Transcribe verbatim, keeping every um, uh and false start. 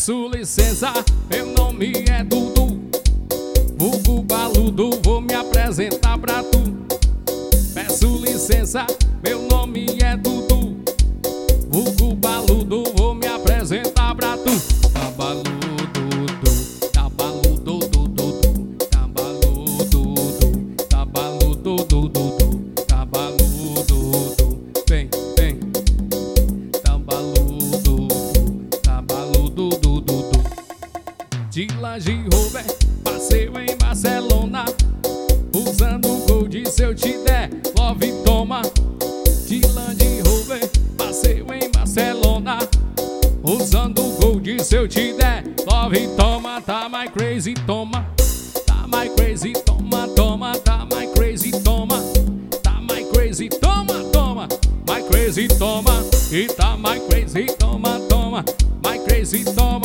Peço licença, meu nome é Dudu, vulgo Baludo, vou me apresentar pra tu. Peço licença, meu nome é Dudu, vulgo Baludo, vou me apresentar pra tu. Tá baludo, tá baludo, tá baludo, tá baludo, tá baludo, vem, vem. Tá baludo, tá baludo, de Land Rover, passeio em Barcelona, usando o Gold, se eu te der, love toma. De Land Rover, passeio em Barcelona, usando o Gold, se eu te der, love toma. Tá mais crazy, toma. Tá mais crazy, toma, toma. Tá mais crazy, toma. Tá mais crazy, toma, toma. Mais crazy, toma. E tá mais crazy, toma, toma. Mais crazy, toma.